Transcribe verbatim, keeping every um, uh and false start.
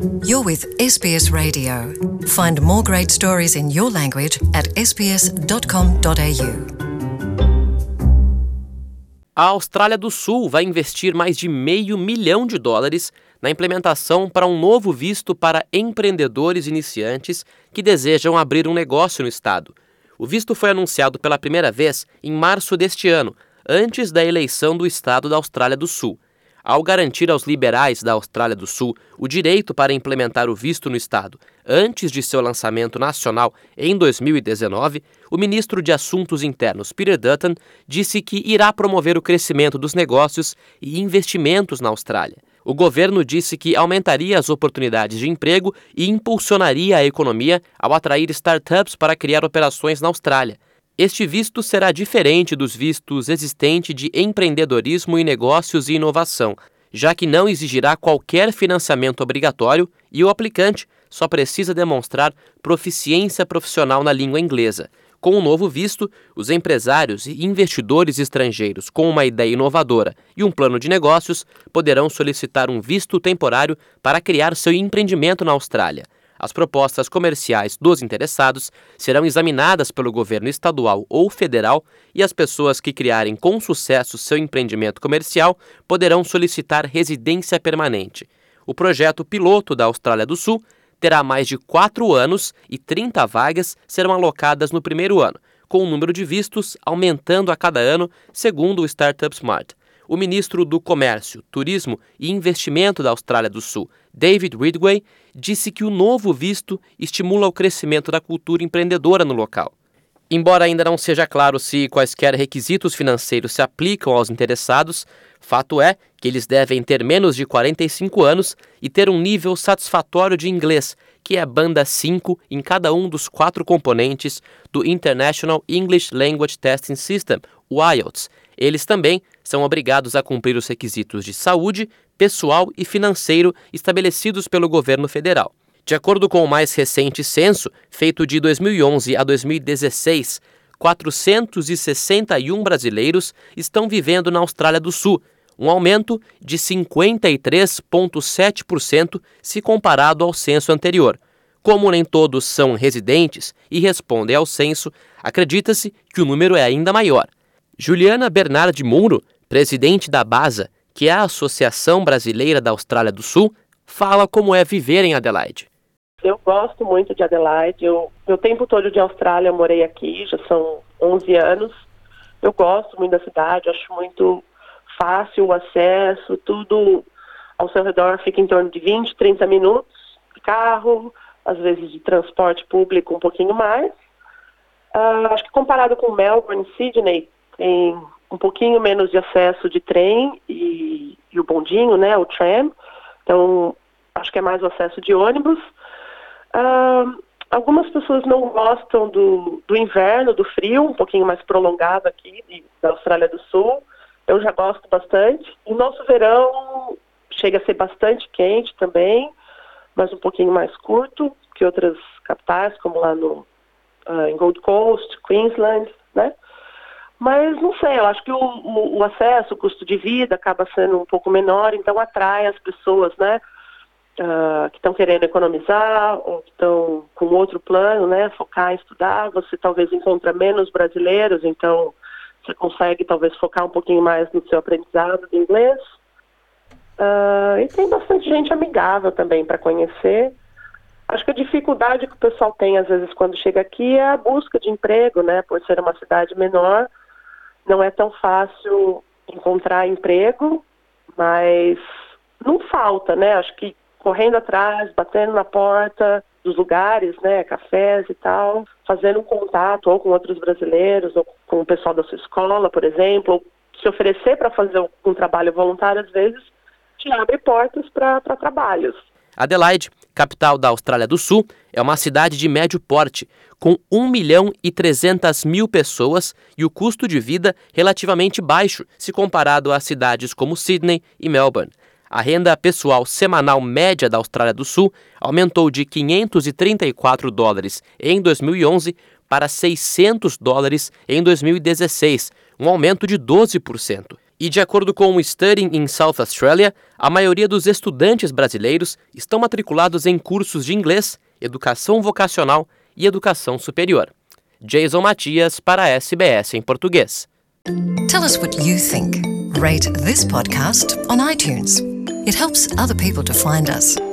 You're with S B S Radio. Find more great stories in your language at s b s dot com dot a u. A Austrália do Sul vai investir mais de meio milhão de dólares na implementação para um novo visto para empreendedores iniciantes que desejam abrir um negócio no estado. O visto foi anunciado pela primeira vez em março deste ano, antes da eleição do estado da Austrália do Sul. Ao garantir aos liberais da Austrália do Sul o direito para implementar o visto no estado antes de seu lançamento nacional em dois mil e dezenove, o ministro de Assuntos Internos, Peter Dutton, disse que irá promover o crescimento dos negócios e investimentos na Austrália. O governo disse que aumentaria as oportunidades de emprego e impulsionaria a economia ao atrair startups para criar operações na Austrália. Este visto será diferente dos vistos existentes de empreendedorismo e negócios e inovação, já que não exigirá qualquer financiamento obrigatório e o aplicante só precisa demonstrar proficiência profissional na língua inglesa. Com o novo visto, os empresários e investidores estrangeiros com uma ideia inovadora e um plano de negócios poderão solicitar um visto temporário para criar seu empreendimento na Austrália. As propostas comerciais dos interessados serão examinadas pelo governo estadual ou federal e as pessoas que criarem com sucesso seu empreendimento comercial poderão solicitar residência permanente. O projeto piloto da Austrália do Sul terá mais de quatro anos e trinta vagas serão alocadas no primeiro ano, com o número de vistos aumentando a cada ano, segundo o Startup Smart. O ministro do Comércio, Turismo e Investimento da Austrália do Sul, David Ridgway, disse que o novo visto estimula o crescimento da cultura empreendedora no local. Embora ainda não seja claro se quaisquer requisitos financeiros se aplicam aos interessados, fato é que eles devem ter menos de quarenta e cinco anos e ter um nível satisfatório de inglês, que é banda cinco em cada um dos quatro componentes do International English Language Testing System, o I E L T S. Eles também são obrigados a cumprir os requisitos de saúde, pessoal e financeiro estabelecidos pelo governo federal. De acordo com o mais recente censo, feito de dois mil e onze a dois mil e dezesseis, quatrocentos e sessenta e um brasileiros estão vivendo na Austrália do Sul, um aumento de cinquenta e três vírgula sete por cento se comparado ao censo anterior. Como nem todos são residentes e respondem ao censo, acredita-se que o número é ainda maior. Juliana Bernardi Muro, presidente da BASA, que é a Associação Brasileira da Austrália do Sul, fala como é viver em Adelaide. Eu gosto muito de Adelaide. Eu, meu tempo todo de Austrália eu morei aqui, já são onze anos. Eu gosto muito da cidade, acho muito fácil o acesso, tudo ao seu redor fica em torno de vinte, trinta minutos de carro, às vezes de transporte público um pouquinho mais. Uh, acho que comparado com Melbourne e Sydney, tem um pouquinho menos de acesso de trem e, e o bondinho, né, o tram. Então, acho que é mais o acesso de ônibus. Uh, algumas pessoas não gostam do, do inverno, do frio, um pouquinho mais prolongado aqui de, da Austrália do Sul. Eu já gosto bastante. O nosso verão chega a ser bastante quente também, mas um pouquinho mais curto que outras capitais, como lá no, uh, em Gold Coast, Queensland, né? Mas não sei, eu acho que o, o, o acesso, o custo de vida acaba sendo um pouco menor, então atrai as pessoas, né, uh, que estão querendo economizar ou que estão com outro plano, né, focar em estudar. Você talvez encontra menos brasileiros, então você consegue talvez focar um pouquinho mais no seu aprendizado de inglês. Uh, e tem bastante gente amigável também para conhecer. Acho que a dificuldade que o pessoal tem às vezes quando chega aqui é a busca de emprego, né, por ser uma cidade menor. Não é tão fácil encontrar emprego, mas não falta, né? Acho que correndo atrás, batendo na porta dos lugares, né? Cafés e tal, fazendo um contato ou com outros brasileiros, ou com o pessoal da sua escola, por exemplo, ou se oferecer para fazer um, um trabalho voluntário, às vezes, te abre portas para trabalhos. Adelaide, capital da Austrália do Sul, é uma cidade de médio porte, com um milhão e trezentas mil pessoas e o custo de vida relativamente baixo se comparado a cidades como Sydney e Melbourne. A renda pessoal semanal média da Austrália do Sul aumentou de quinhentos e trinta e quatro dólares em dois mil e onze para seiscentos dólares em dois mil e dezesseis, um aumento de doze por cento. E de acordo com o Studying in South Australia, a maioria dos estudantes brasileiros estão matriculados em cursos de inglês, educação vocacional e educação superior. Jason Matias para a S B S em português. Tell us what you think. Rate this podcast on iTunes. It helps other people to find us.